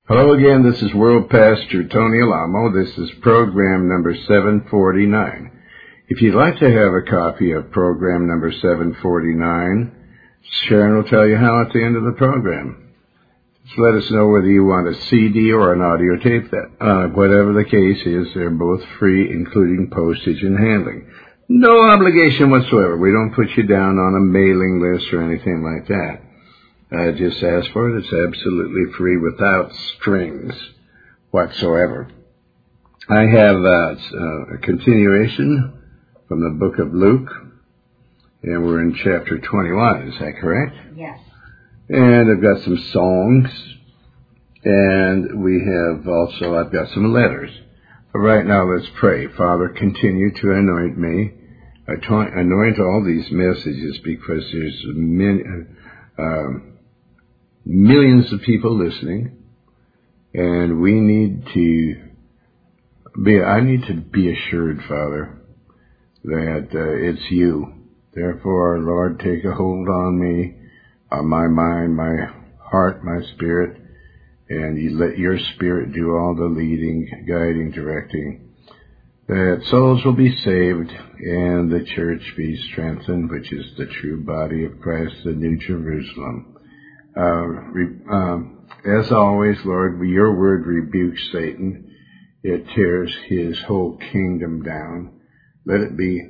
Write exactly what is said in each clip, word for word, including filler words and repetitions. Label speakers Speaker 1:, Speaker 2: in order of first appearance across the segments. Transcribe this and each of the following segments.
Speaker 1: Hello again, this is World Pastor Tony Alamo. This is program number seven forty-nine. If you'd like to have a copy of program number seven forty-nine, Sharon will tell you how at the end of the program. Just let us know whether you want a C D or an audio tape. That, uh, whatever the case is, they're both free, including postage and handling. No obligation whatsoever. We don't put you down on a mailing list or anything like that. Uh, just ask for it. It's absolutely free without strings whatsoever. I have uh, a continuation from the book of Luke, and we're in chapter twenty-one. Is that correct?
Speaker 2: Yes.
Speaker 1: And I've got some songs, and we have also, I've got some letters. But right now, let's pray. Father, continue to anoint me. Anoint all these messages because there's many... Um, millions of people listening, and we need to be, I need to be assured, Father, that uh, it's you. Therefore, Lord, take a hold on me, on my mind, my heart, my spirit, and you let your spirit do all the leading, guiding, directing, that souls will be saved and the church be strengthened, which is the true body of Christ, the New Jerusalem. Uh, re, um, as always, Lord, your word rebukes Satan. It tears his whole kingdom down. Let it be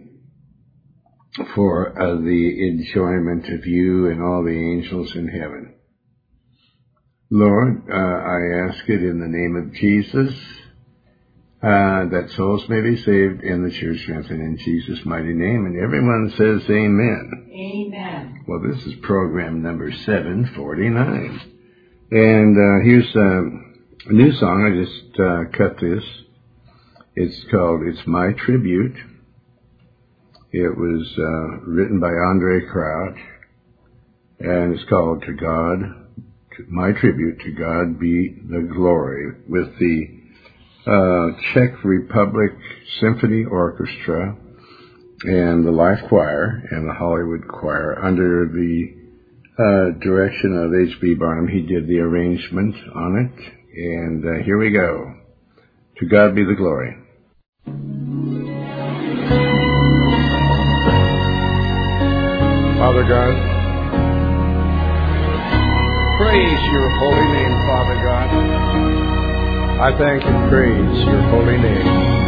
Speaker 1: for uh, the enjoyment of you and all the angels in heaven. Lord, uh, I ask it in the name of Jesus, uh, that souls may be saved and the church strengthened in Jesus' mighty name. And everyone says amen.
Speaker 2: Amen.
Speaker 1: Well, this is program number seven forty-nine. And uh, here's uh, a new song. I just uh, cut this. It's called It's My Tribute. It was uh, written by Andre Crouch. And it's called To God, to My Tribute, To God Be the Glory, with the uh, Czech Republic Symphony Orchestra and the Life Choir and the Hollywood Choir under the uh, direction of H B Barnum. He did the arrangement on it. And uh, here we go. To God be the glory. Father God, praise your holy name, Father God. I thank and praise your holy name.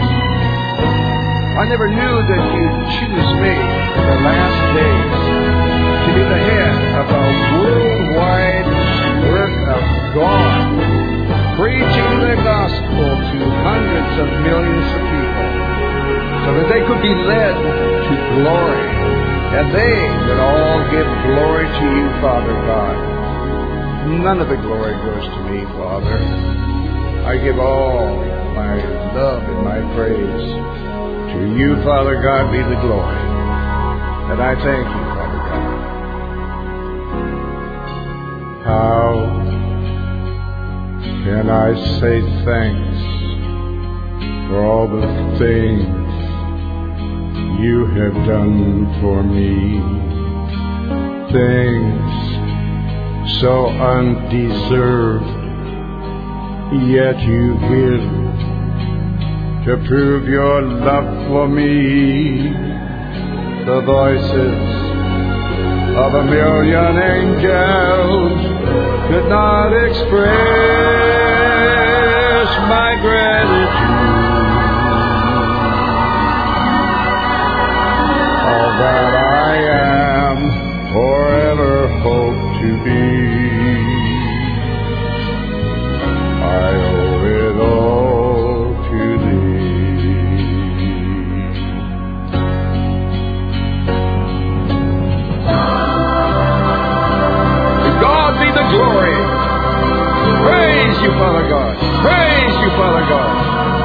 Speaker 1: I never knew that you'd choose me in the last days to be the head of a worldwide work of God, preaching the gospel to hundreds of millions of people, so that they could be led to glory, and they would all give glory to you, Father God. None of the glory goes to me, Father. I give all my love and my praise to you, Father God, be the glory. And I thank you, Father God. How can I say thanks for all the things you have done for me? Things so undeserved, yet you give to prove your love for me. The voices of a million angels could not express my gratitude. All that I am forever hope to be, I owe it all to thee. To God be the glory. Praise you, Father God. Praise you, Father God.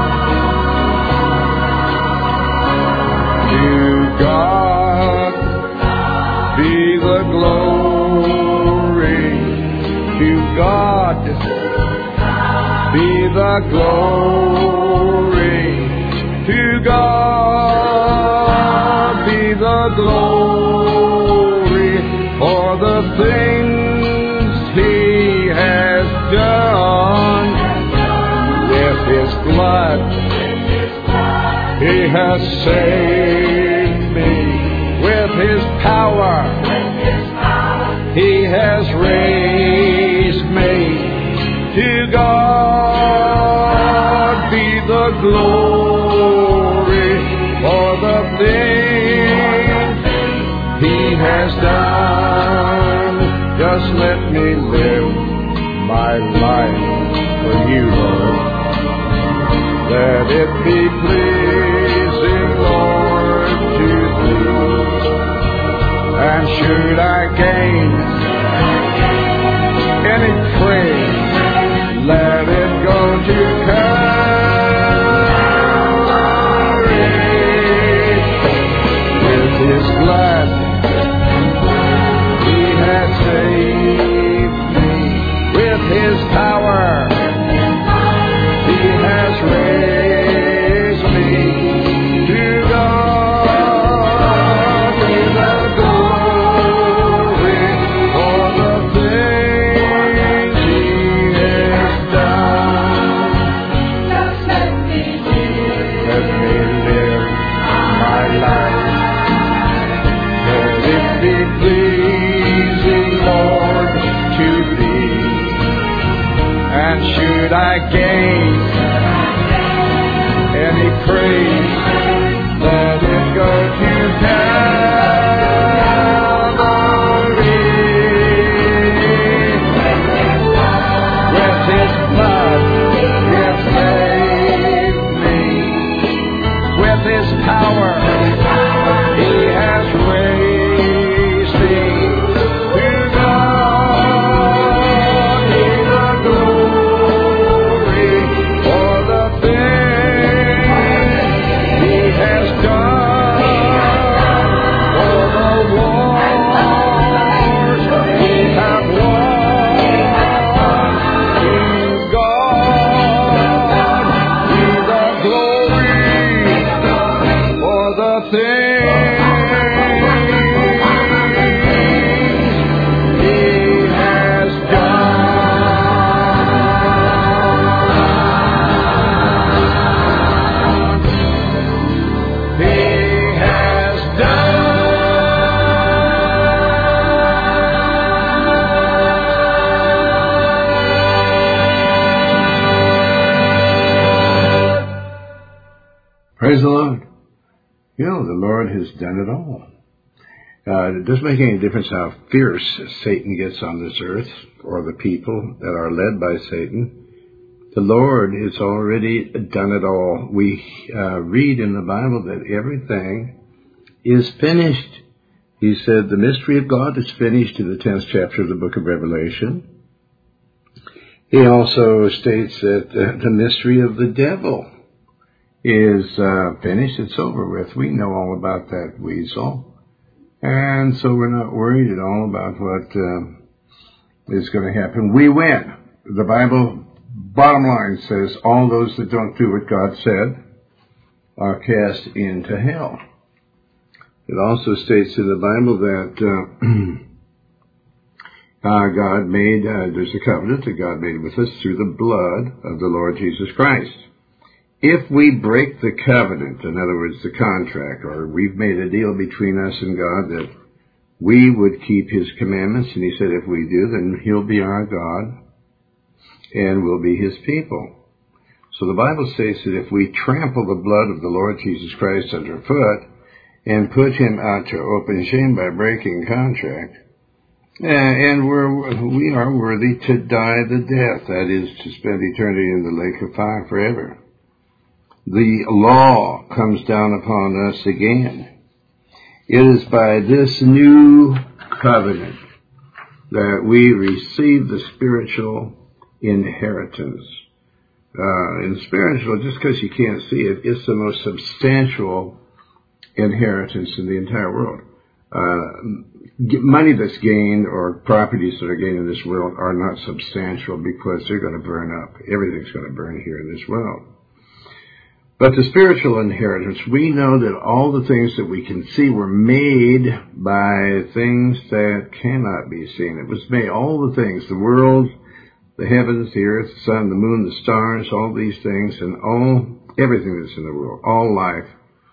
Speaker 1: To God be the glory. To God be the glory. To God be the glory for the things He has done. has saved me with His power. He has raised me. To God be the glory for the things He has done. Just let me live my life for You, Lord. Let it be pleasing, Lord, to Thee. And should I gain any praise, let it go to Calvary. With His blood He has saved me. With His power He has raised me. To God be the glory for the things He has done. Just let me live. Let me live my life. Let it be pleasing, Lord, to Thee. And should I gain any praise, let it go to Calvary. With His blood He has saved me. With His power He has raised me. To God be the glory for the things He has done. For the wars He has won. To God be the glory for the things He has done. He has done. Praise the Lord. You know, the Lord has done it all. Uh, it doesn't make any difference how fierce Satan gets on this earth, or the people that are led by Satan. The Lord has already done it all. We uh, read in the Bible that everything is finished. He said the mystery of God is finished in the tenth chapter of the book of Revelation. He also states that uh, the mystery of the devil is uh, finished. It's over with. We know all about that weasel. And so we're not worried at all about what uh, is going to happen. We win. The Bible, bottom line, says all those that don't do what God said are cast into hell. It also states in the Bible that uh, uh, God made, uh, there's a covenant that God made with us through the blood of the Lord Jesus Christ. If we break the covenant, in other words, the contract, or we've made a deal between us and God that we would keep His commandments, and He said if we do, then He'll be our God, and we'll be His people. So the Bible states that if we trample the blood of the Lord Jesus Christ underfoot and put Him out to open shame by breaking contract, and we're, we are worthy to die the death, that is, to spend eternity in the lake of fire forever. The law comes down upon us again. It is by this new covenant that we receive the spiritual inheritance. Uh, and spiritual, just because you can't see it, it's the most substantial inheritance in the entire world. Uh, money that's gained or properties that are gained in this world are not substantial because they're going to burn up. Everything's going to burn here in this world. But the spiritual inheritance, we know that all the things that we can see were made by things that cannot be seen. It was made, all the things, the world, the heavens, the earth, the sun, the moon, the stars, all these things, and all, everything that's in the world, all life,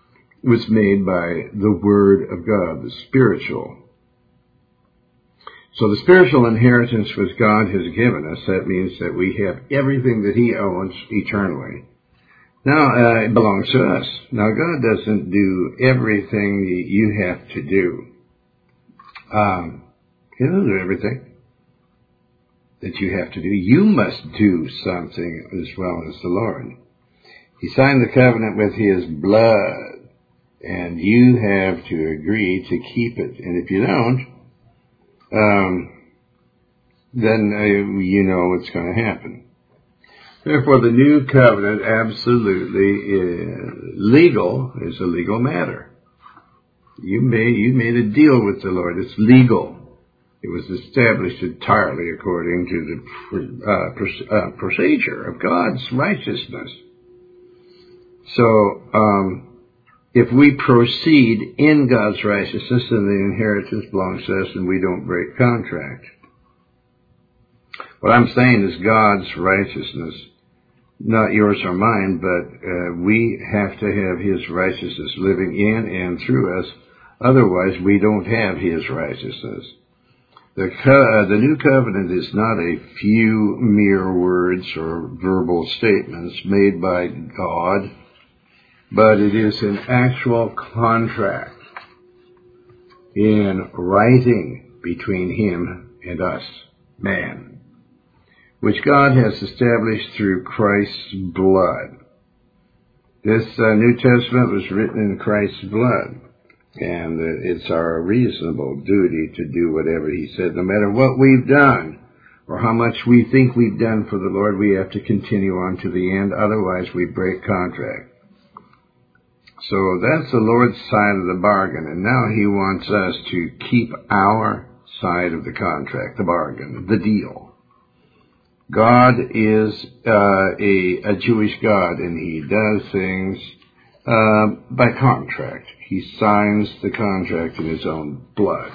Speaker 1: was made by the Word of God, the spiritual. So the spiritual inheritance which God has given us, that means that we have everything that He owns eternally. Now, uh, it belongs to us. Now, God doesn't do everything that you have to do. Um, he doesn't do everything that you have to do. You must do something as well as the Lord. He signed the covenant with His blood, and you have to agree to keep it. And if you don't, um, then uh, you know what's going to happen. Therefore, the new covenant absolutely is legal, is a legal matter. You made, you made a deal with the Lord. It's legal. It was established entirely according to the uh, pr- uh, procedure of God's righteousness. So, um, if we proceed in God's righteousness, then the inheritance belongs to us and we don't break contract. What I'm saying is God's righteousness, not yours or mine, but uh, we have to have His righteousness living in and through us. Otherwise, we don't have His righteousness. The, co- uh, the new covenant is not a few mere words or verbal statements made by God, but it is an actual contract in writing between Him and us, man, which God has established through Christ's blood. This uh, New Testament was written in Christ's blood. And it's our reasonable duty to do whatever He said. No matter what we've done or how much we think we've done for the Lord, we have to continue on to the end. Otherwise, we break contract. So that's the Lord's side of the bargain. And now He wants us to keep our side of the contract, the bargain, the deal. God is uh, a, a Jewish God, and He does things uh, by contract. He signs the contract in His own blood,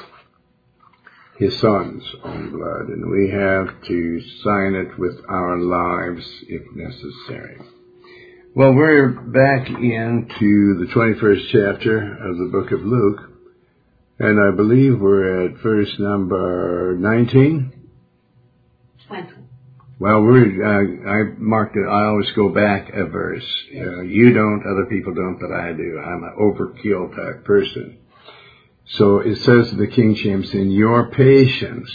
Speaker 1: His Son's own blood, and we have to sign it with our lives if necessary. Well, we're back into the twenty-first chapter of the book of Luke, and I believe we're at verse number nineteen.
Speaker 2: twenty.
Speaker 1: Well, we're, uh, I marked it, I always go back a verse. Uh, you don't, other people don't, but I do. I'm an overkill type person. So it says in the King James, in your patience,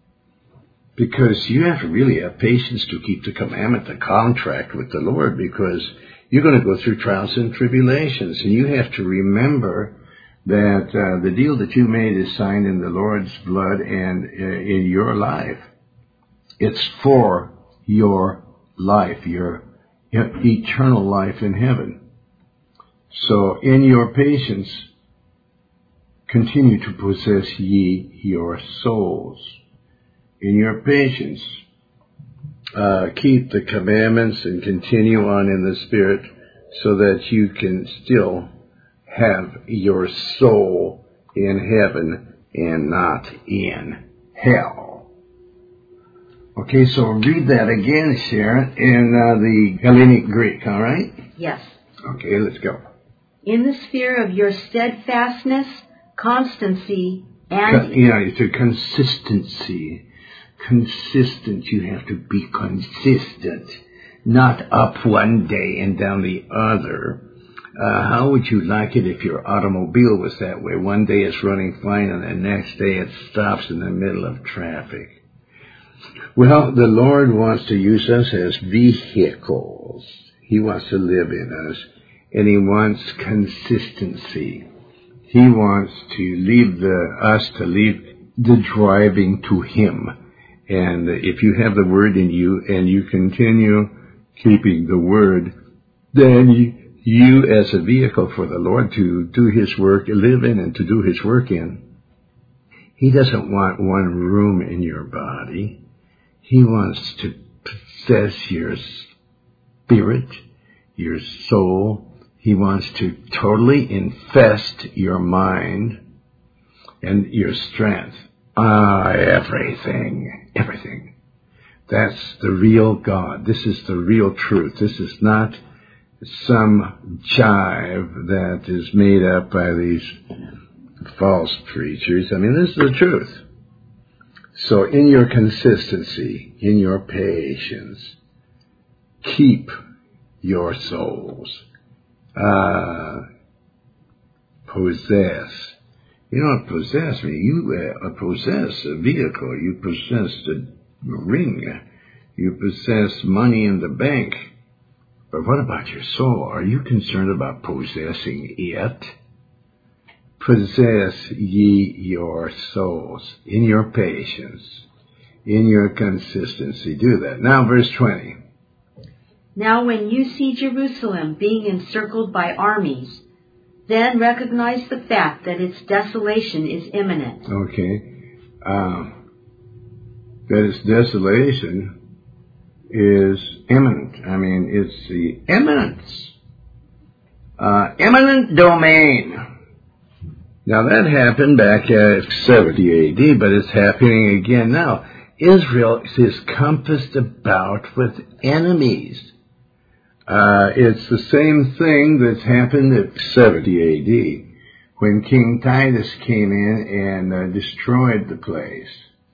Speaker 1: because you have to really have patience to keep the commandment, the contract with the Lord, because you're going to go through trials and tribulations, and you have to remember that uh, the deal that you made is signed in the Lord's blood and uh, in your life. It's for your life, your eternal life in heaven. So in your patience, continue to possess ye your souls. In your patience, uh, keep the commandments and continue on in the Spirit so that you can still have your soul in heaven and not in hell. Okay, so read that again, Sharon, in uh, the Hellenic Greek, all right?
Speaker 2: Yes.
Speaker 1: Okay, let's go.
Speaker 2: In the sphere of your steadfastness, constancy, and...
Speaker 1: Con- yeah, it's a consistency. Consistent, you have to be consistent. Not up one day and down the other. Uh, how would you like it if your automobile was that way? One day it's running fine and the next day it stops in the middle of traffic. Well, the Lord wants to use us as vehicles. He wants to live in us, and He wants consistency. He wants to leave the, us to leave the driving to Him. And if you have the Word in you and you continue keeping the Word, then you, you as a vehicle for the Lord to do His work, live in and to do His work in. He doesn't want one room in your body. He wants to possess your spirit, your soul. He wants to totally infest your mind and your strength. Ah, everything, everything. That's the real God. This is the real truth. This is not some jive that is made up by these false preachers. I mean, this is the truth. So in your consistency, in your patience, keep your souls. Uh, possess. You don't possess me. You uh, possess a vehicle. You possess a ring. You possess money in the bank. But what about your soul? Are you concerned about possessing it? Possess ye your souls in your patience, in your consistency. Do that. Now, verse twenty.
Speaker 2: Now when you see Jerusalem being encircled by armies, then recognize the fact that its desolation is imminent.
Speaker 1: Okay. Um, that its desolation is imminent. I mean, it's the eminence. Uh, eminent domain. Now that happened back at seventy A D, but it's happening again now. Israel is compassed about with enemies. Uh, it's the same thing that's happened at seventy A D when King Titus came in and uh, destroyed the place.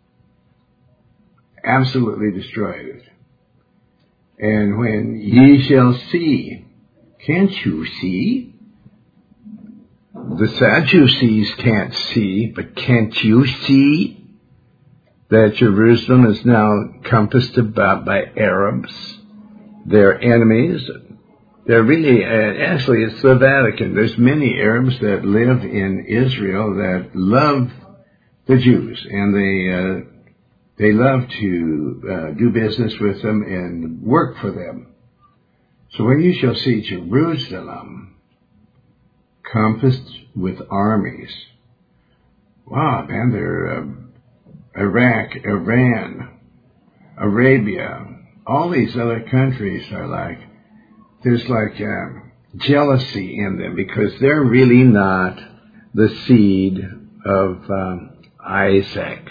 Speaker 1: Absolutely destroyed it. And when ye shall see, can't you see? The Sadducees can't see, but can't you see that Jerusalem is now compassed about by Arabs? They're enemies. They're really, uh, actually it's the Vatican. There's many Arabs that live in Israel that love the Jews, and they uh, they love to uh, do business with them and work for them. So when you shall see Jerusalem compassed with armies, wow, man, they're uh, Iraq, Iran, Arabia, all these other countries are like, there's like um, jealousy in them because they're really not the seed of um, Isaac.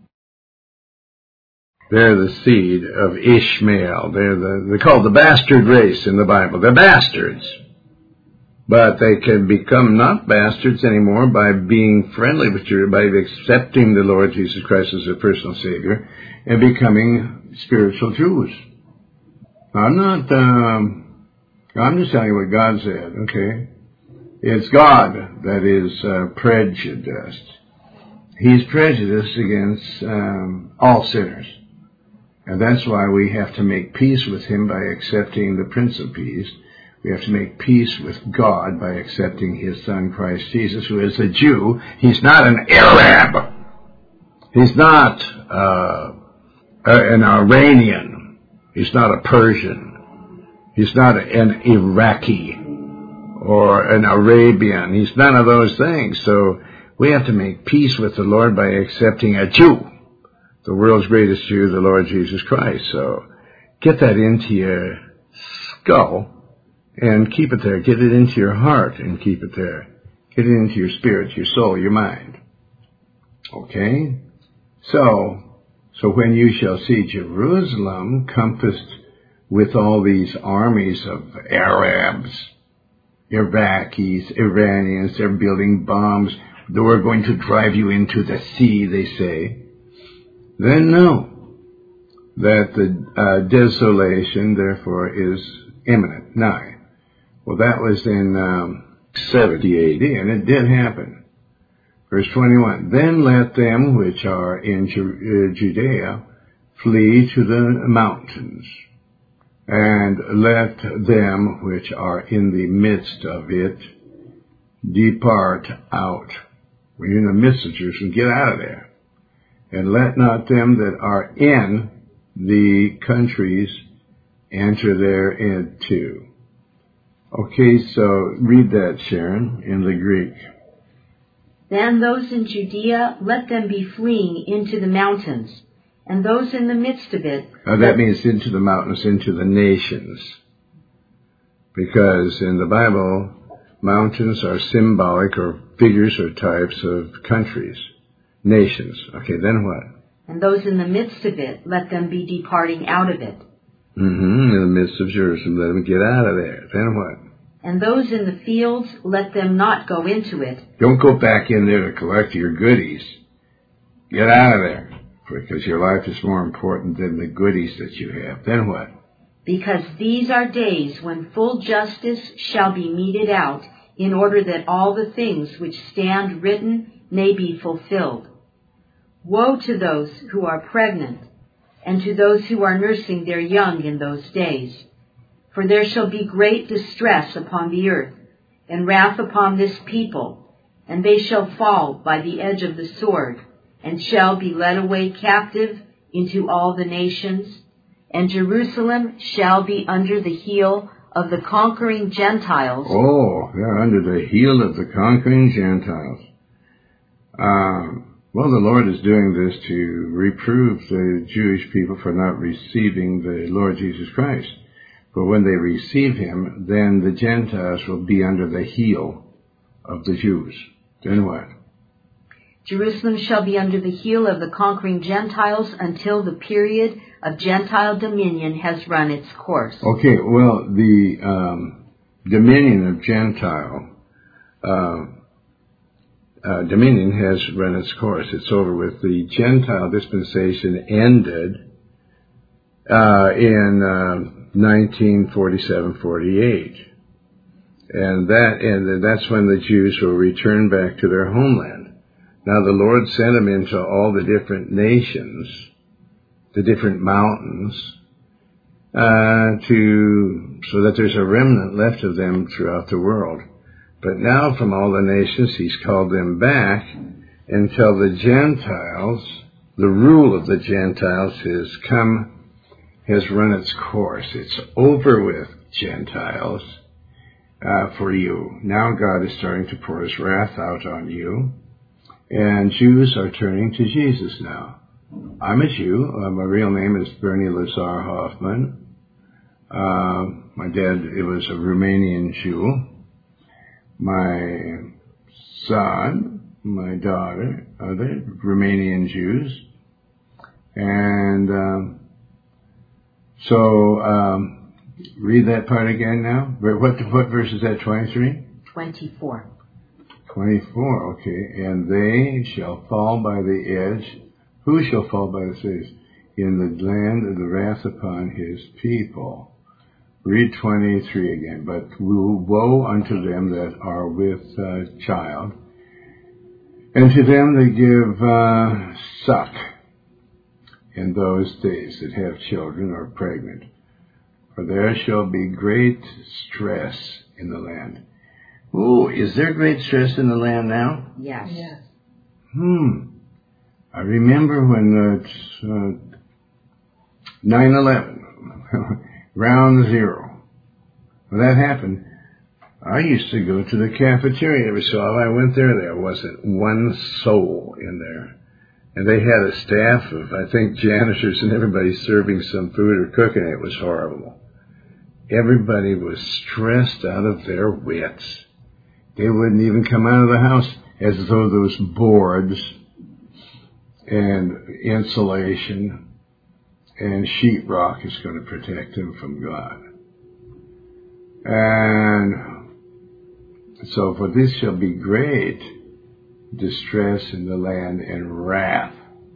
Speaker 1: They're the seed of Ishmael. They're the, they're called the bastard race in the Bible. They're bastards. But they can become not bastards anymore by being friendly with you, by accepting the Lord Jesus Christ as their personal Savior and becoming spiritual Jews. I'm not, um, I'm just telling you what God said, okay? It's God that is uh, prejudiced. He's prejudiced against um, all sinners. And that's why we have to make peace with Him by accepting the Prince of Peace. We have to make peace with God by accepting His Son, Christ Jesus, who is a Jew. He's not an Arab. He's not uh, an Iranian. He's not a Persian. He's not an Iraqi or an Arabian. He's none of those things. So we have to make peace with the Lord by accepting a Jew, the world's greatest Jew, the Lord Jesus Christ. So get that into your skull and keep it there. Get it into your heart and keep it there. Get it into your spirit, your soul, your mind. Okay? So, so when you shall see Jerusalem compassed with all these armies of Arabs, Iraqis, Iranians, they're building bombs. We're going to drive you into the sea, they say. Then know that the uh, desolation, therefore, is imminent, nigh. Well, that was in um, seventy A D, and it did happen. Verse twenty-one, then let them which are in Ju- uh, Judea flee to the mountains, and let them which are in the midst of it depart out. When you're in the midst of Jerusalem, get out of there. And let not them that are in the countries enter thereinto. Okay, so read that, Sharon, in the Greek.
Speaker 2: Then those in Judea, let them be fleeing into the mountains, and those in the midst of it...
Speaker 1: Uh, that means into the mountains, into the nations. Because in the Bible, mountains are symbolic or figures or types of countries. Nations. Okay, then what?
Speaker 2: And those in the midst of it, let them be departing out of it.
Speaker 1: Mm-hmm. In the midst of Jerusalem. Let them get out of there. Then what?
Speaker 2: And those in the fields, let them not go into it.
Speaker 1: Don't go back in there to collect your goodies. Get out of there, because your life is more important than the goodies that you have. Then what?
Speaker 2: Because these are days when full justice shall be meted out, in order that all the things which stand written may be fulfilled. Woe to those who are pregnant, and to those who are nursing their young in those days. For there shall be great distress upon the earth, and wrath upon this people, and they shall fall by the edge of the sword, and shall be led away captive into all the nations, and Jerusalem shall be under the heel of the conquering Gentiles.
Speaker 1: Oh, they're under the heel of the conquering Gentiles. Um, well, the Lord is doing this to reprove the Jewish people for not receiving the Lord Jesus Christ. But when they receive him, then the Gentiles will be under the heel of the Jews. Then what?
Speaker 2: Jerusalem shall be under the heel of the conquering Gentiles until the period of Gentile dominion has run its course.
Speaker 1: Okay, well, the um, dominion of Gentile, uh, uh, dominion has run its course. It's over with. The Gentile dispensation ended uh, in uh, nineteen forty-seven forty-eight. And that and that's when the Jews will return back to their homeland. Now the Lord sent them into all the different nations, the different mountains, uh, to so that there's a remnant left of them throughout the world. But now from all the nations he's called them back until the Gentiles, the rule of the Gentiles has come, has run its course. It's over with, Gentiles, uh, for you. Now God is starting to pour his wrath out on you. And Jews are turning to Jesus now. I'm a Jew. Uh, my real name is Bernie Lazar Hoffman. Uh, my dad, it was a Romanian Jew. My son, my daughter, are they Romanian Jews. And um, so, um, read that part again now. What, what verse is that, twenty-three?
Speaker 2: twenty-four.
Speaker 1: twenty-four, okay. And they shall fall by the edge. Who shall fall by the edge? In the land of the wrath upon his people. Read twenty-three again. But woe unto them that are with uh, child, and to them that give uh, suck in those days that have children or pregnant. For there shall be great stress in the land. Ooh, is there great stress in the land now?
Speaker 2: Yes. yes.
Speaker 1: Hmm. I remember when uh, uh, nine eleven, round zero, when that happened, I used to go to the cafeteria every so often. I went there, there wasn't one soul in there. And they had a staff of, I think, janitors and everybody serving some food or cooking. It was horrible. Everybody was stressed out of their wits. They wouldn't even come out of the house, as though those boards and insulation and sheetrock is going to protect them from God. And so, for this shall be great distress in the land and wrath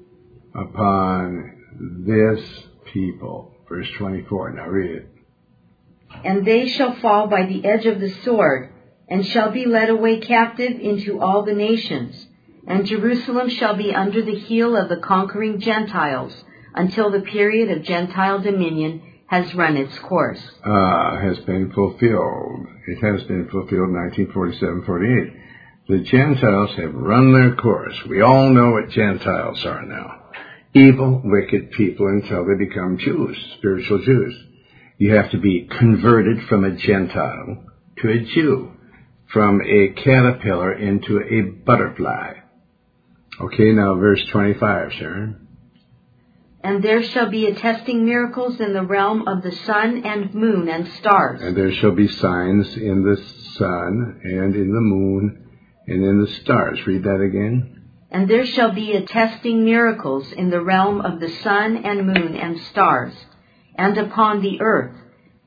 Speaker 1: upon this people. Verse twenty-four, now read it.
Speaker 2: And they shall fall by the edge of the sword, and shall be led away captive into all the nations. And Jerusalem shall be under the heel of the conquering Gentiles, until the period of Gentile dominion has run its course.
Speaker 1: Uh, has been fulfilled. It has been fulfilled nineteen forty-seven forty-eight. The Gentiles have run their course. We all know what Gentiles are now. Evil, wicked people until they become Jews, spiritual Jews. You have to be converted from a Gentile to a Jew, from a caterpillar into a butterfly. Okay, now verse twenty-five, Sharon.
Speaker 2: And there shall be attesting miracles in the realm of the sun and moon and stars.
Speaker 1: And there shall be signs in the sun and in the moon and in the stars. Read that again.
Speaker 2: And there shall be attesting miracles in the realm of the sun and moon and stars, and upon the earth,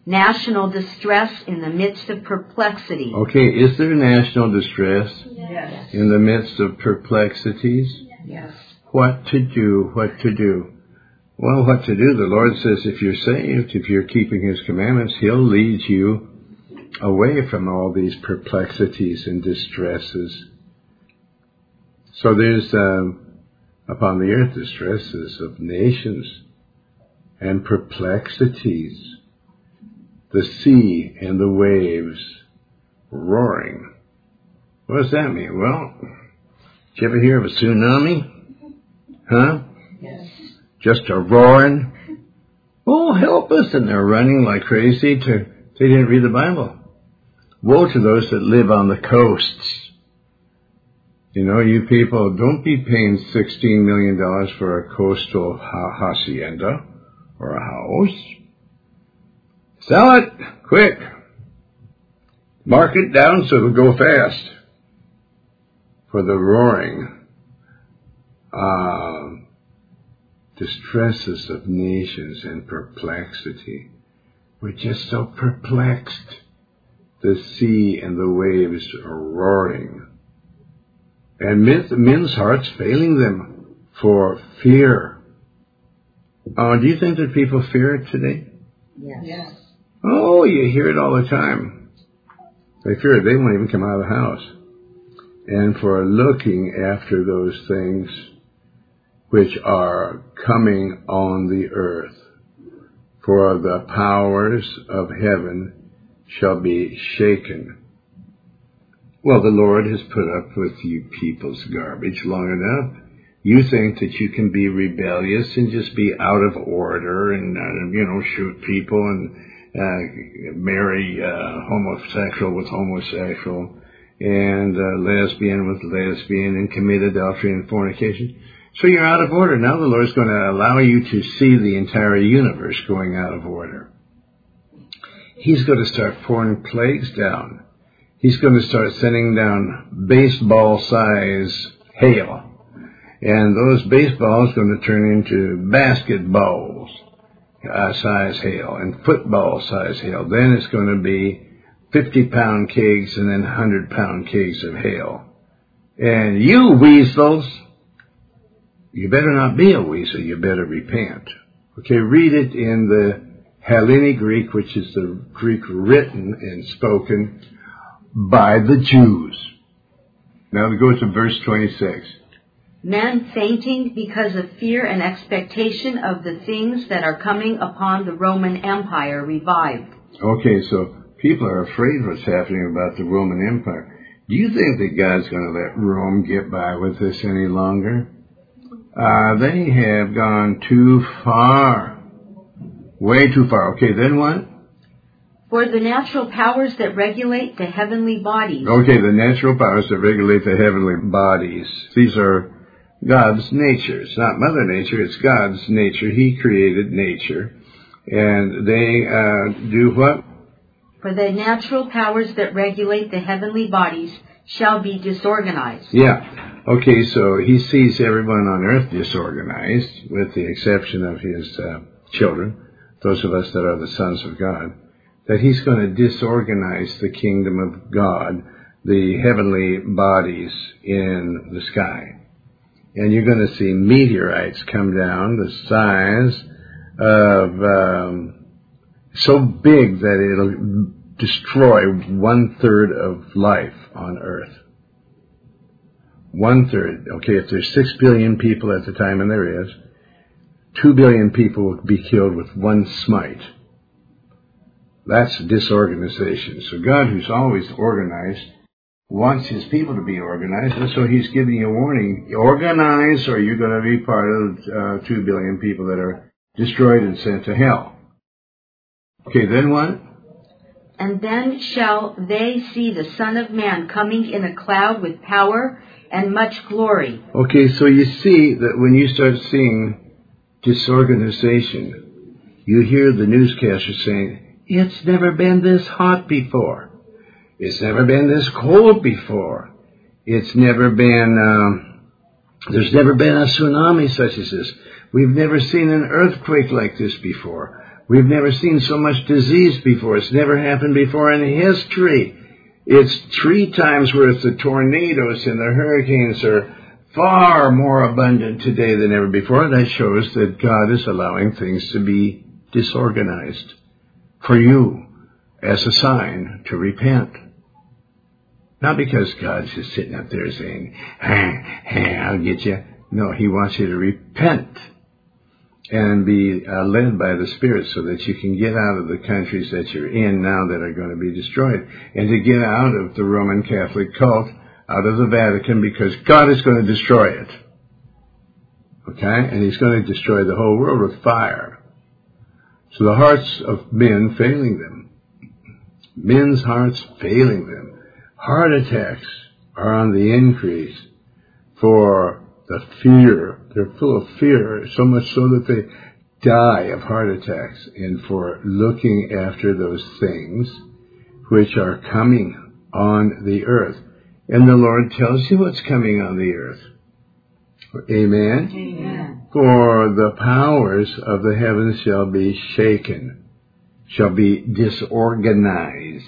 Speaker 2: national distress in the midst of perplexity.
Speaker 1: Okay, is there national distress
Speaker 2: Yes.
Speaker 1: in the midst of perplexities?
Speaker 2: Yes.
Speaker 1: What to do, what to do? Well, what to do? The Lord says if you're saved, if you're keeping His commandments, He'll lead you away from all these perplexities and distresses. So there's um, upon the earth distresses of nations and perplexities, the sea and the waves roaring. What does that mean? Well, did you ever hear of a tsunami? Huh?
Speaker 2: Yes.
Speaker 1: Just a roaring? Oh, help us. And they're running like crazy to, they didn't read the Bible. Woe to those that live on the coasts. You know, you people, don't be paying sixteen million dollars for a coastal ha- hacienda or a house. Sell it quick. Mark it down so it'll go fast. For the roaring uh, distresses of nations and perplexity. We're just so perplexed. The sea and the waves are roaring. And men's hearts failing them for fear. Uh, do you think that people fear it today?
Speaker 2: Yes. Yes.
Speaker 1: Oh, you hear it all the time. They fear it. They won't even come out of the house. And for looking after those things which are coming on the earth, for the powers of heaven shall be shaken. Well, the Lord has put up with you people's garbage long enough. You think that you can be rebellious and just be out of order and, uh, you know, shoot people and uh, marry uh, homosexual with homosexual and uh, lesbian with lesbian and commit adultery and fornication. So you're out of order. Now the Lord's going to allow you to see the entire universe going out of order. He's going to start pouring plagues down. He's going to start sending down baseball-size hail. And those baseballs are going to turn into basketballs uh, size hail and football size hail. Then it's going to be fifty-pound kegs and then one hundred-pound kegs of hail. And you weasels, you better not be a weasel. You better repent. Okay, read it in the Hellenic Greek, which is the Greek written and spoken by the Jews. Now we go to verse twenty-six.
Speaker 2: Men fainting because of fear and expectation of the things that are coming upon the Roman Empire revived.
Speaker 1: Okay, so people are afraid what's happening about the Roman Empire. Do you think that God's going to let Rome get by with this any longer? Uh, they have gone too far. Way too far. Okay, then what?
Speaker 2: For the natural powers that regulate the heavenly bodies.
Speaker 1: Okay, the natural powers that regulate the heavenly bodies. These are God's nature. It's not Mother Nature, it's God's nature. He created nature. And they uh, do what?
Speaker 2: For the natural powers that regulate the heavenly bodies shall be disorganized.
Speaker 1: Yeah. Okay, so he sees everyone on earth disorganized, with the exception of his uh, children, those of us that are the sons of God, that he's going to disorganize the kingdom of God, the heavenly bodies in the sky. And you're going to see meteorites come down the size of, um, so big that it'll destroy one-third of life on earth. One-third. Okay, if there's six billion people at the time, and there is, two billion people will be killed with one smite. That's disorganization. So God, who's always organized, wants his people to be organized, and so he's giving you a warning. Organize, or you're going to be part of uh, two billion people that are destroyed and sent to hell. Okay, then what?
Speaker 2: And then shall they see the Son of Man coming in a cloud with power and much glory.
Speaker 1: Okay, so you see that when you start seeing disorganization, you hear the newscaster saying, it's never been this hot before. It's never been this cold before. It's never been, um, there's never been a tsunami such as this. We've never seen an earthquake like this before. We've never seen so much disease before. It's never happened before in history. It's three times worth. The tornadoes and the hurricanes are far more abundant today than ever before. That shows that God is allowing things to be disorganized for you as a sign to repent. Not because God's just sitting up there saying, hey, hey, I'll get you. No, he wants you to repent and be uh, led by the Spirit so that you can get out of the countries that you're in now that are going to be destroyed, and to get out of the Roman Catholic cult, out of the Vatican, because God is going to destroy it. Okay? And he's going to destroy the whole world with fire. So the hearts of men failing them. Men's hearts failing them. Heart attacks are on the increase for the fear. They're full of fear, so much so that they die of heart attacks, and for looking after those things which are coming on the earth. And the Lord tells you what's coming on the earth. Amen?
Speaker 2: Amen.
Speaker 1: For the powers of the heavens shall be shaken, shall be disorganized.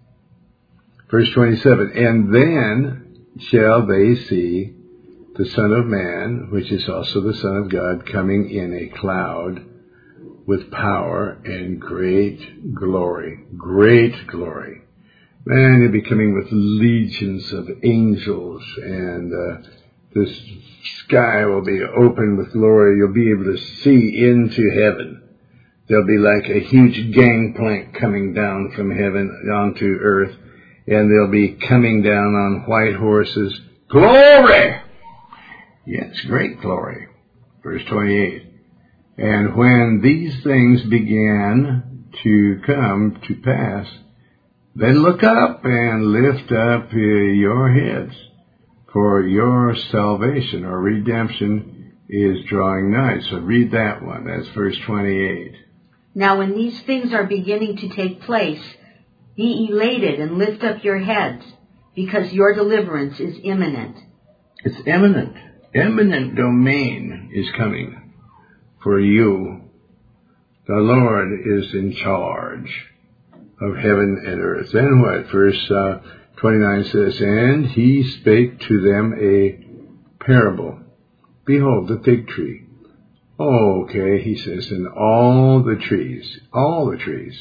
Speaker 1: Verse twenty-seven, and then shall they see the Son of Man, which is also the Son of God, coming in a cloud with power and great glory. Great glory. Man, he'll be coming with legions of angels, and uh, this sky will be open with glory. You'll be able to see into heaven. There'll be like a huge gangplank coming down from heaven onto earth, and they'll be coming down on white horses. Glory! Yes, great glory. Verse twenty-eight. And when these things began to come to pass, then look up and lift up your heads, for your salvation or redemption is drawing nigh. So read that one. That's verse twenty-eight.
Speaker 2: Now when these things are beginning to take place, be elated and lift up your heads, because your deliverance is imminent.
Speaker 1: It's imminent. Eminent domain is coming for you. The Lord is in charge of heaven and earth. Then what? Verse uh, twenty-nine says, and he spake to them a parable. Behold, the fig tree. Oh, okay, he says, and all the trees, all the trees.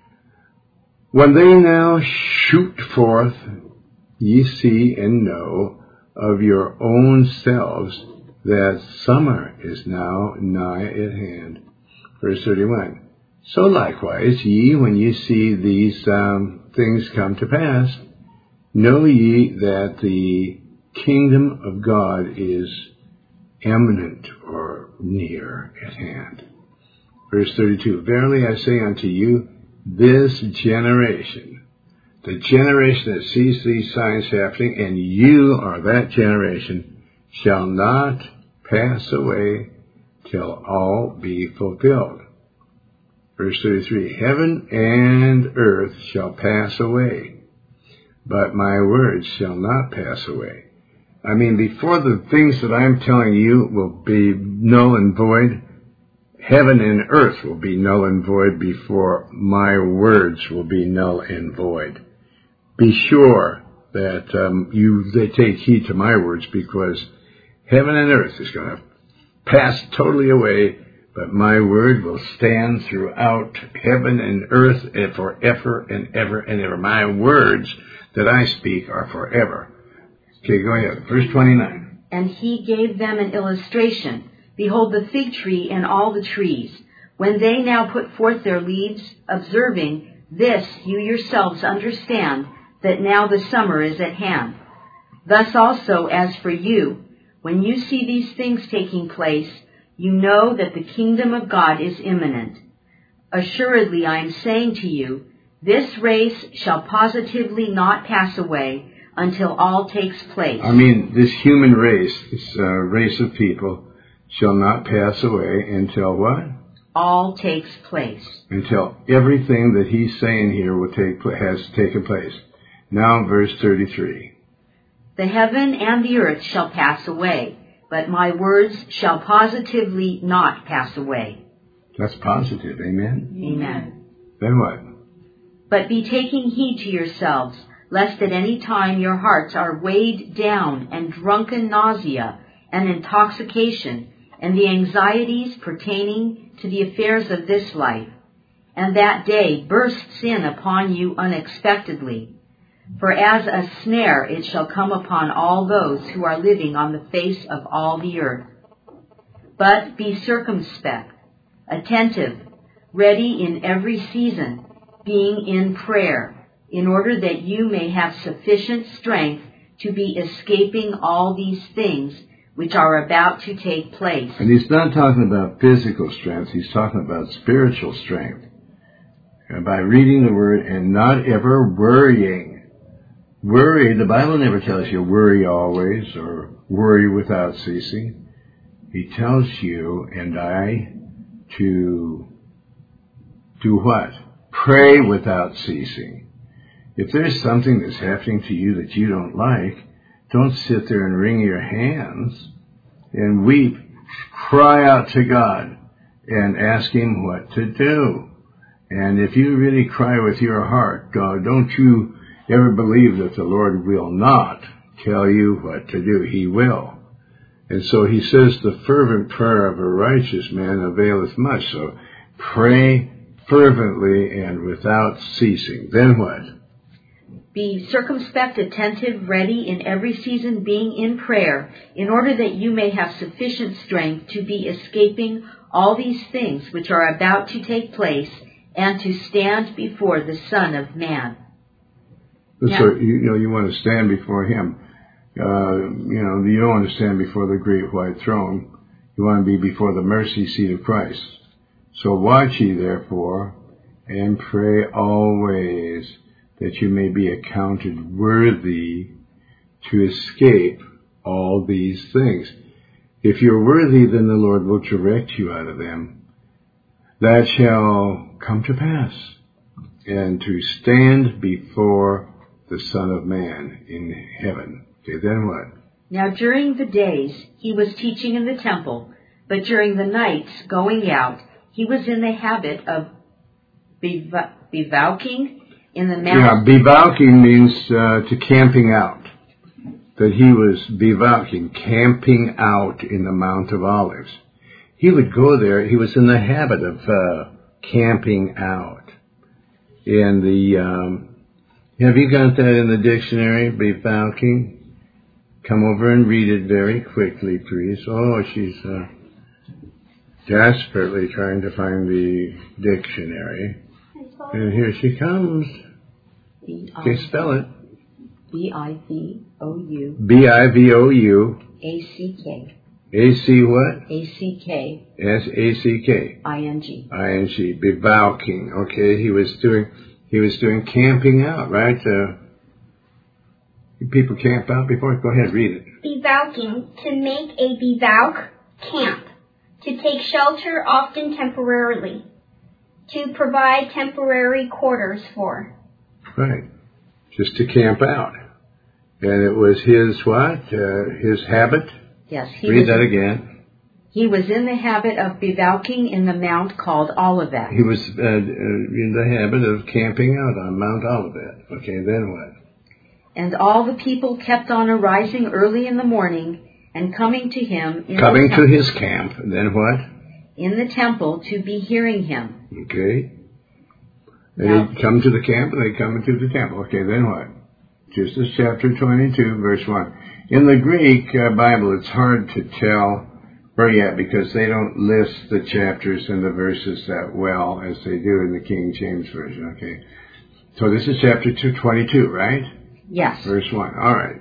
Speaker 1: When they now shoot forth, ye see and know of your own selves that summer is now nigh at hand. Verse thirty-one. So likewise, ye, when ye see these um, things come to pass, know ye that the kingdom of God is imminent or near at hand. Verse thirty-two. Verily I say unto you, this generation, the generation that sees these signs happening, and you are that generation, shall not pass away till all be fulfilled. Verse thirty-three, heaven and earth shall pass away, but my words shall not pass away. I mean, before the things that I'm telling you will be null and void, heaven and earth will be null and void before my words will be null and void. Be sure that um, you they take heed to my words, because heaven and earth is going to pass totally away, but my word will stand throughout heaven and earth and forever and ever and ever. My words that I speak are forever. Okay, go ahead. Verse twenty-nine.
Speaker 2: And he gave them an illustration. Behold, the fig tree and all the trees, when they now put forth their leaves, observing this, you yourselves understand that now the summer is at hand. Thus also as for you, when you see these things taking place, you know that the kingdom of God is imminent. Assuredly, I am saying to you, this race shall positively not pass away until all takes place.
Speaker 1: I mean, this human race, this uh, race of people, shall not pass away until what?
Speaker 2: All takes place.
Speaker 1: Until everything that he's saying here will take has taken place. Now, verse thirty-three.
Speaker 2: The heaven and the earth shall pass away, but my words shall positively not pass away.
Speaker 1: That's positive. Amen?
Speaker 2: Amen.
Speaker 1: Then what?
Speaker 2: But be taking heed to yourselves, lest at any time your hearts are weighed down and drunken nausea and intoxication and the anxieties pertaining to the affairs of this life, and that day bursts in upon you unexpectedly. For as a snare it shall come upon all those who are living on the face of all the earth. But be circumspect, attentive, ready in every season, being in prayer, in order that you may have sufficient strength to be escaping all these things which are about to take place.
Speaker 1: And he's not talking about physical strength, he's talking about spiritual strength. And by reading the Word and not ever worrying. Worry, the Bible never tells you worry always or worry without ceasing. He tells you and I to do what? Pray without ceasing. If there's something that's happening to you that you don't like, don't sit there and wring your hands and weep. Cry out to God and ask Him what to do. And if you really cry with your heart, God, don't you ever believe that the Lord will not tell you what to do. He will. And so he says the fervent prayer of a righteous man availeth much. So pray fervently and without ceasing. Then what?
Speaker 2: Be circumspect, attentive, ready in every season, being in prayer, in order that you may have sufficient strength to be escaping all these things which are about to take place, and to stand before the Son of Man.
Speaker 1: So,
Speaker 2: now,
Speaker 1: you, you know, you want to stand before Him. Uh, you know, you don't want to stand before the great white throne. You want to be before the mercy seat of Christ. So watch ye therefore, and pray always, that you may be accounted worthy to escape all these things. If you're worthy, then the Lord will direct you out of them. That shall come to pass, and to stand before the Son of Man in heaven. Okay, then what?
Speaker 2: Now during the days he was teaching in the temple, but during the nights going out, he was in the habit of bev- bivouacking in the mountains.
Speaker 1: Yeah, bivouacking means uh, to camping out. That he was bivouacking, camping out in the Mount of Olives. He would go there. He was in the habit of uh, camping out. In the um, have you got that in the dictionary? Bivouacking. Come over and read it very quickly, please. Oh, she's uh, desperately trying to find the dictionary. And here she comes. Okay, spell it.
Speaker 2: B I V O U.
Speaker 1: B I V O U.
Speaker 2: A C K.
Speaker 1: A C what?
Speaker 2: A C K.
Speaker 1: S A C K.
Speaker 2: I N G.
Speaker 1: I N G. Bivouacking. Okay, he was doing he was doing camping out, right? Uh, people camp out before. Go ahead, read it.
Speaker 3: Bivouacking, to make a bivouac camp, to take shelter, often temporarily, to provide temporary quarters for.
Speaker 1: Right, just to camp out, and it was his what? Uh, his habit.
Speaker 2: Yes. He
Speaker 1: read
Speaker 2: was
Speaker 1: that
Speaker 2: in,
Speaker 1: again.
Speaker 2: He was in the habit of bivouacking in the mount called Olivet.
Speaker 1: He was uh, in the habit of camping out on Mount Olivet. Okay, then what?
Speaker 2: And all the people kept on arising early in the morning and coming to him in
Speaker 1: Coming
Speaker 2: the
Speaker 1: to his camp. And then what?
Speaker 2: in the temple to be hearing him.
Speaker 1: Okay. They
Speaker 2: Now,
Speaker 1: come to the camp and they come into the temple. Okay, then what? Genesis chapter twenty-two, verse one. In the Greek uh, Bible, it's hard to tell where yet because they don't list the chapters and the verses that well as they do in the King James Version. Okay. So this is chapter two twenty-two, right?
Speaker 2: yes.
Speaker 1: Verse one. All right.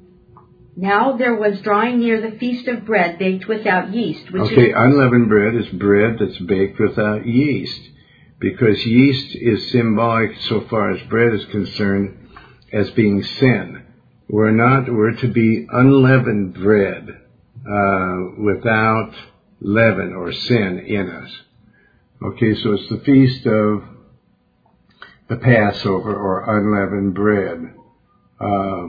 Speaker 2: Now there was drawing near the feast of bread baked without yeast, which
Speaker 1: Okay,
Speaker 2: is
Speaker 1: unleavened bread is bread that's baked without yeast, because yeast is symbolic so far as bread is concerned as being sin. We're not, we're to be unleavened bread uh, without leaven or sin in us. Okay, so it's the feast of the Passover or unleavened bread. Uh,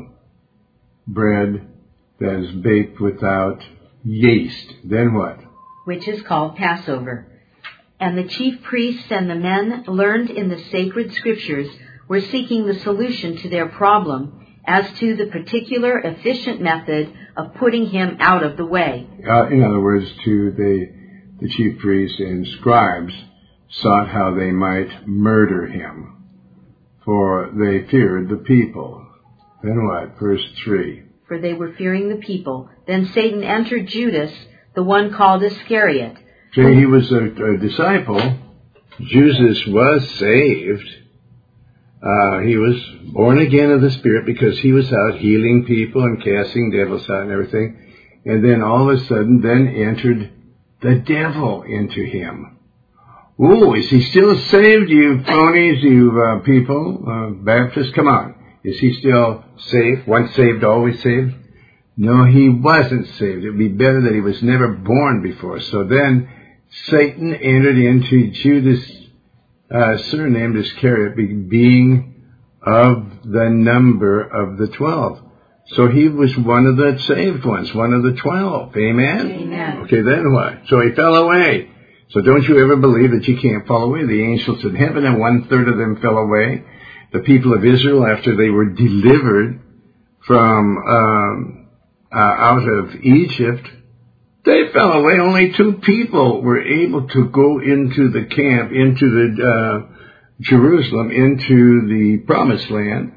Speaker 1: bread that is baked without yeast. Then what?
Speaker 2: which is called Passover. And the chief priests and the men learned in the sacred scriptures were seeking the solution to their problem as to the particular efficient method of putting him out of the way.
Speaker 1: Uh, in other words, to the, the chief priests and scribes sought how they might murder him, for they feared the people. Then what? Verse three.
Speaker 2: For they were fearing the people. Then Satan entered Judas, the one called Iscariot.
Speaker 1: So he was a, a disciple. Judas was saved. Uh, he was born again of the Spirit because he was out healing people and casting devils out and everything. And then all of a sudden, then entered the devil into him. Ooh, is he still saved, you phonies, you uh, people, uh, Baptists? Come on. Is he still saved? Once saved, always saved? No, he wasn't saved. It would be better that he was never born before. So then Satan entered into Judas, uh, surnamed Iscariot, being of the number of the twelve. So he was one of the saved ones, one of the twelve. Amen?
Speaker 2: Amen.
Speaker 1: Okay, then what? So he fell away. So don't you ever believe that you can't fall away. The angels in heaven, and one third of them fell away. The people of Israel, after they were delivered from um, uh, out of Egypt, they fell away. Only two people were able to go into the camp, into the uh, Jerusalem, into the promised land,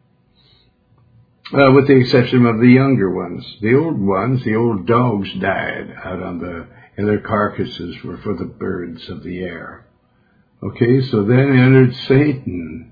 Speaker 1: uh, with the exception of the younger ones. The old ones, the old dogs died out on the, and their carcasses were for the birds of the air. Okay, so then entered Satan.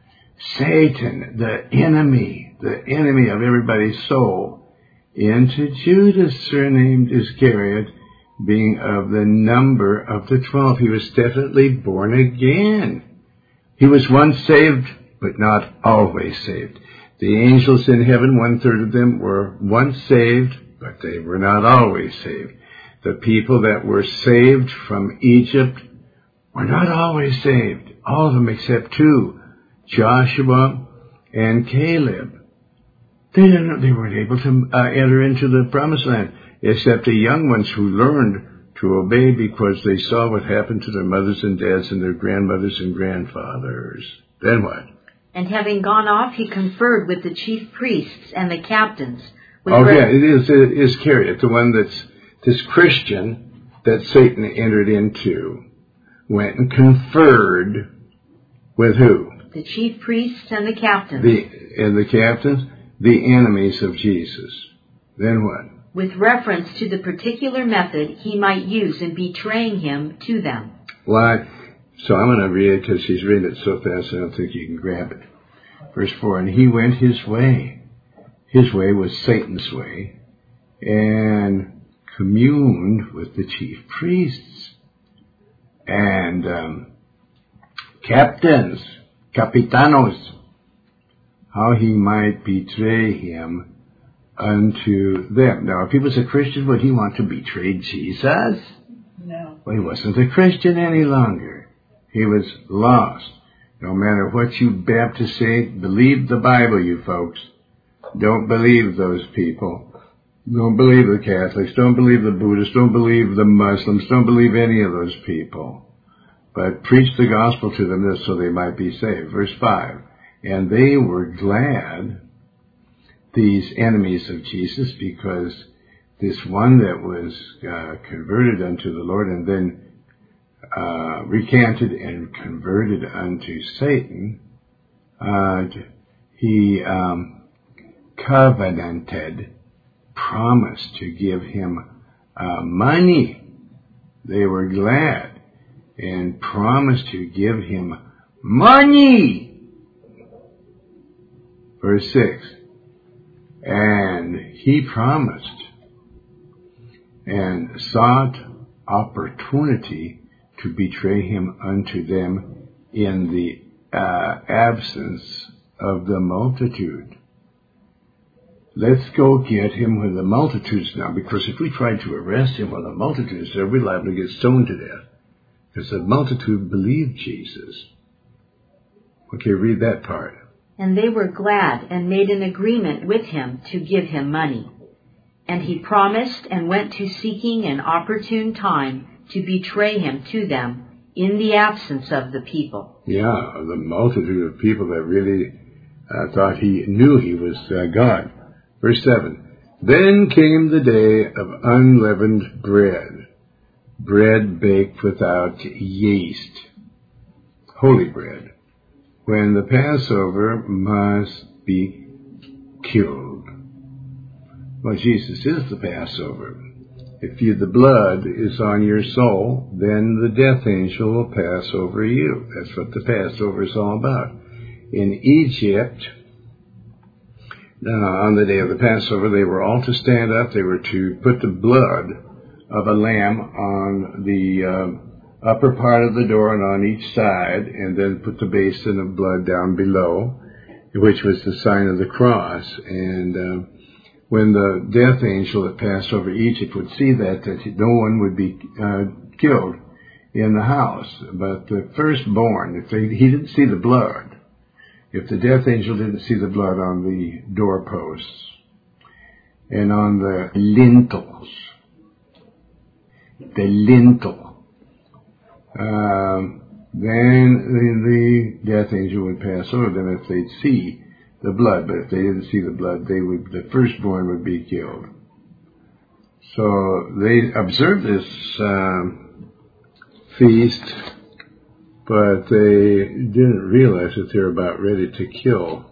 Speaker 1: Satan, the enemy, the enemy of everybody's soul, into Judas, surnamed Iscariot, being of the number of the twelve. He was definitely born again. He was once saved, but not always saved. The angels in heaven, one third of them were once saved, but they were not always saved. The people that were saved from Egypt were not always saved. All of them except two. Joshua and Caleb. They didn't, they weren't able to uh, enter into the promised land, except the young ones who learned to obey because they saw what happened to their mothers and dads and their grandmothers and grandfathers. Then what?
Speaker 2: And having gone off, he conferred with the chief priests and the captains. With
Speaker 1: Oh,
Speaker 2: re-
Speaker 1: yeah, it is, it is Iscariot, the one that's this Christian that Satan entered into, went and conferred with who?
Speaker 2: The chief priests and the captains.
Speaker 1: The, and the captains, the enemies of Jesus. Then what?
Speaker 2: With reference to the particular method he might use in betraying him to them.
Speaker 1: Why? So I'm going to read it because he's reading it so fast I don't think you can grab it. Verse four, and he went his way. His way was Satan's way, and communed with the chief priests and um, captains, capitanos, how he might betray him unto them. Now, if he was a Christian, would he want to betray Jesus?
Speaker 2: No.
Speaker 1: Well, he wasn't a Christian any longer. He was lost. No matter what you Baptists say, believe the Bible, you folks. Don't believe those people. Don't believe the Catholics. Don't believe the Buddhists. Don't believe the Muslims. Don't believe any of those people. But preach the gospel to them so they might be saved. Verse five. And they were glad, these enemies of Jesus, because this one that was uh, converted unto the Lord and then uh, recanted and converted unto Satan, uh, he um, covenanted, promised to give him uh, money. They were glad and promised to give him money. Verse six, and he promised and sought opportunity to betray him unto them in the uh, absence of the multitude. Let's go get him with the multitudes now, because if we tried to arrest him when the multitudes there, we're liable to get stoned to death, because the multitude believed Jesus. Okay, read that part.
Speaker 2: And they were glad and made an agreement with him to give him money. And he promised and went to seeking an opportune time to betray him to them in the absence of the people.
Speaker 1: Yeah, the multitude of people that really uh, thought he knew he was uh, God. Verse seven. Then came the day of unleavened bread, bread baked without yeast, holy bread, when the Passover must be killed. Well, Jesus is the Passover. If you, the blood is on your soul, then the death angel will pass over you. That's what the Passover is all about. In Egypt, Uh, on the day of the Passover, they were all to stand up. They were to put the blood of a lamb on the uh, upper part of the door and on each side, and then put the basin of blood down below, which was the sign of the cross. And uh, when the death angel that passed over Egypt would see that, that no one would be uh, killed in the house. But the firstborn, if they, he didn't see the blood, if the death angel didn't see the blood on the doorposts and on the lintels, the lintel, um, then the, the death angel would pass over them if they'd see the blood. But if they didn't see the blood, they would, the firstborn would be killed. So they observed this um, feast, but they didn't realize that they were about ready to kill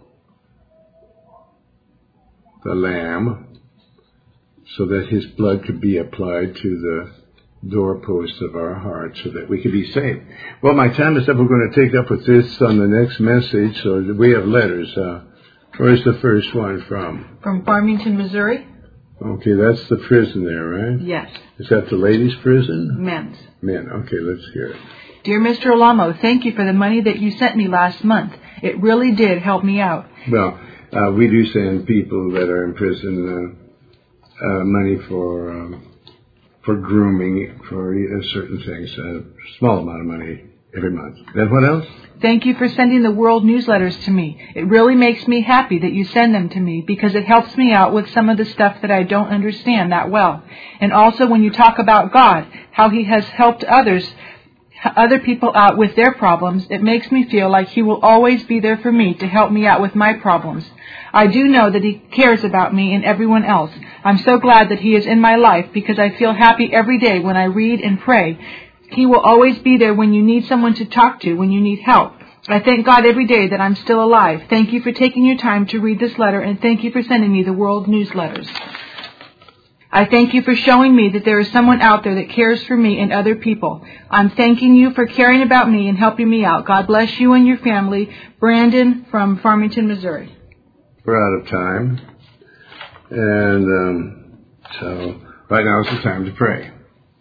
Speaker 1: the lamb so that his blood could be applied to the doorposts of our hearts so that we could be saved. Well, my time is up. We're going to take up with this on the next message. So we have letters. Uh, where's the first one from?
Speaker 4: From Farmington, Missouri.
Speaker 1: Okay, that's the prison there, right?
Speaker 4: Yes.
Speaker 1: Is that the ladies' prison?
Speaker 4: Men's.
Speaker 1: Men. Okay, let's hear it.
Speaker 4: Dear Mister Alamo, thank you for the money that you sent me last month. It really did help me out.
Speaker 1: Well, uh, we do send people that are in prison uh, uh, money for um, for grooming, for uh, certain things, a small amount of money every month. Then what else?
Speaker 4: Thank you for sending the world newsletters to me. It really makes me happy that you send them to me because it helps me out with some of the stuff that I don't understand that well. And also when you talk about God, how He has helped others other people out with their problems, it makes me feel like He will always be there for me to help me out with my problems. I do know that He cares about me and everyone else. I'm so glad that He is in my life because I feel happy every day when I read and pray. He will always be there when you need someone to talk to, when you need help. I thank God every day that I'm still alive. Thank you for taking your time to read this letter, and thank you for sending me the world newsletters. I thank you for showing me that there is someone out there that cares for me and other people. I'm thanking you for caring about me and helping me out. God bless you and your family. Brandon from Farmington, Missouri.
Speaker 1: We're out of time. And um, so right now is the time to pray.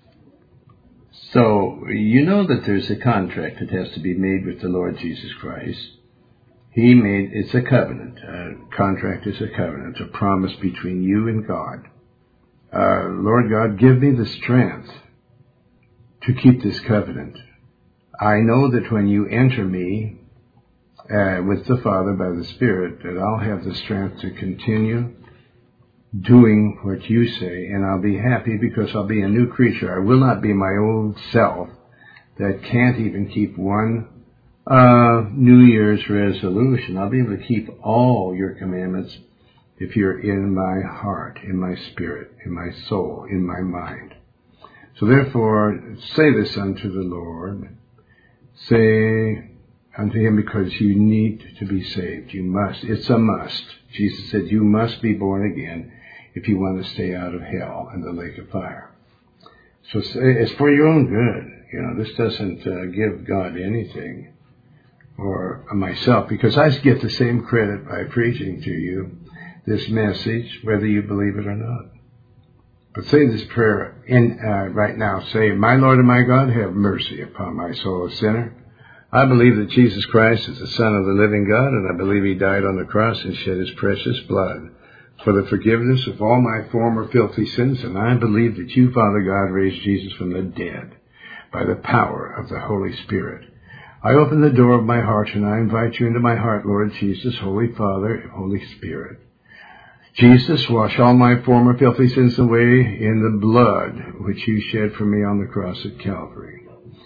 Speaker 1: So you know that there's a contract that has to be made with the Lord Jesus Christ. He made, it's a covenant. A contract is a covenant, a promise between you and God. Uh, Lord God, give me the strength to keep this covenant. I know that when you enter me uh, with the Father by the Spirit, that I'll have the strength to continue doing what you say, and I'll be happy because I'll be a new creature. I will not be my old self that can't even keep one uh, New Year's resolution. I'll be able to keep all your commandments if you're in my heart, in my spirit, in my soul, in my mind. So therefore, say this unto the Lord. Say unto Him because you need to be saved. You must. It's a must. Jesus said you must be born again if you want to stay out of hell and the lake of fire. So it's for your own good. You know, this doesn't uh, give God anything or myself, because I get the same credit by preaching to you this message, whether you believe it or not. But say this prayer in uh, right now. Say, my Lord and my God, have mercy upon my soul, a sinner. I believe that Jesus Christ is the Son of the living God, and I believe He died on the cross and shed His precious blood for the forgiveness of all my former filthy sins. And I believe that you, Father God, raised Jesus from the dead by the power of the Holy Spirit. I open the door of my heart, and I invite you into my heart, Lord Jesus, Holy Father, Holy Spirit. Jesus, wash all my former filthy sins away in the blood which you shed for me on the cross at Calvary.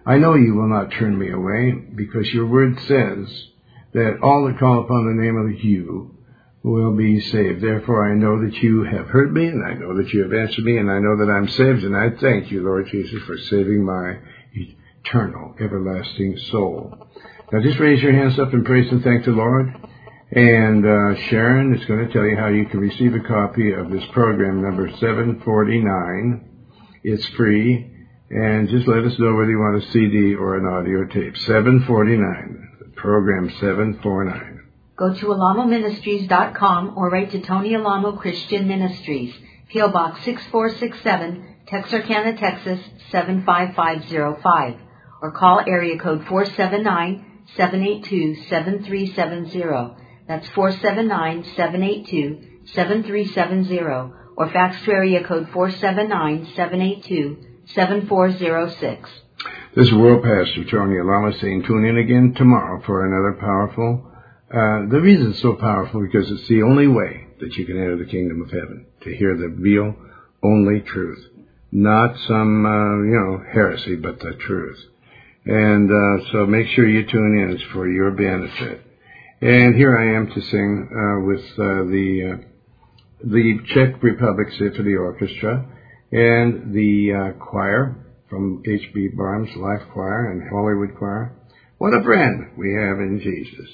Speaker 1: I know you will not turn me away, because your word says that all that call upon the name of you will be saved. Therefore, I know that you have heard me, and I know that you have answered me, and I know that I'm saved, and I thank you, Lord Jesus, for saving my eternal, everlasting soul. Now, just raise your hands up and praise and thank the Lord. And uh, Sharon is going to tell you how you can receive a copy of this program number seven forty-nine. It's free. And just let us know whether you want a C D or an audio tape. seven forty-nine. Program seven forty-nine.
Speaker 2: Go to alamo ministries dot com or write to Tony Alamo Christian Ministries, P O Box six four six seven, Texarkana, Texas seven five five zero five, or call area code four seven nine, seven eight two, seven three seven zero. That's four seven nine, seven eight two, seven three seven zero, or fax to area code four seven nine, seven eight two, seven four zero six.
Speaker 1: This is World Pastor Tony Alamo saying tune in again tomorrow for another powerful. Uh, the reason it's so powerful because it's the only way that you can enter the kingdom of heaven, to hear the real, only truth. Not some, uh, you know, heresy, but the truth. And uh, so make sure you tune in. It's for your benefit. And here I am to sing uh, with uh, the uh, the Czech Republic Symphony Orchestra and the uh, choir from H B Barnes Life Choir and Hollywood Choir. What a friend we have in Jesus.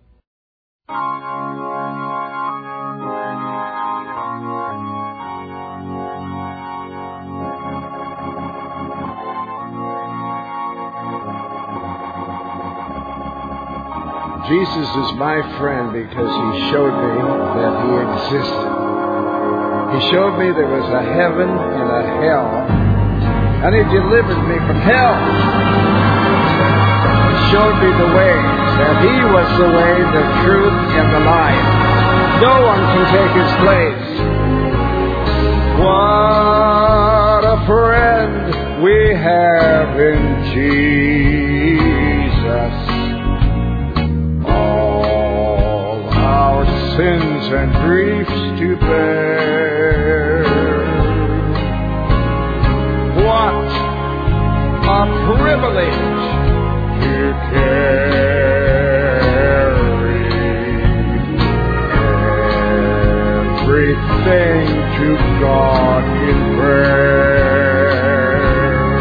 Speaker 1: Jesus is my friend because he showed me that he existed. He showed me there was a heaven and a hell, and he delivered me from hell. He showed me the way, that he was the way, the truth, and the life. No one can take his place. What a friend we have in Jesus. Sins and griefs to bear. What a privilege to carry everything to God in prayer.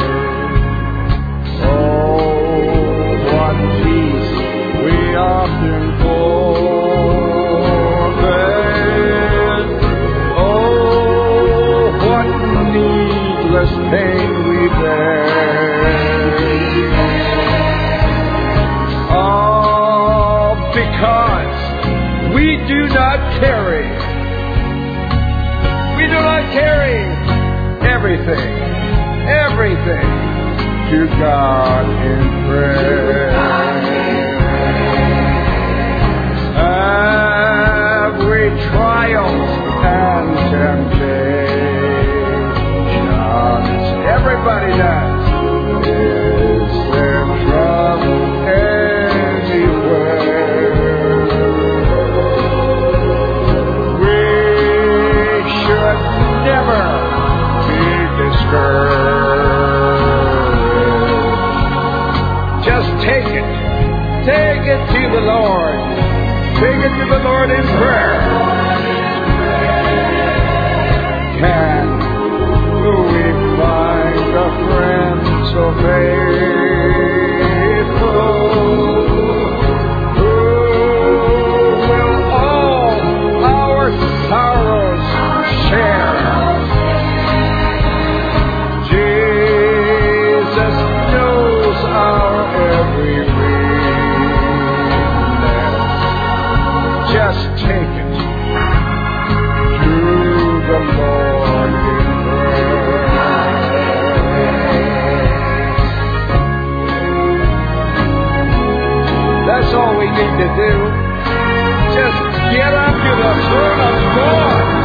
Speaker 1: Oh, what peace we often hold. Pain we bear. Oh, because we do not carry, we do not carry everything, everything to God in prayer. Have we trials and temptations? Everybody does. Is there trouble anywhere? We should never be discouraged. Just take it. Take it to the Lord. Take it to the Lord in prayer. Can we find a friend so faithful, who will all our sorrows share? Jesus knows our every weakness. Just take it to the Lord in That's all we need to do. Just get up to the throne of God.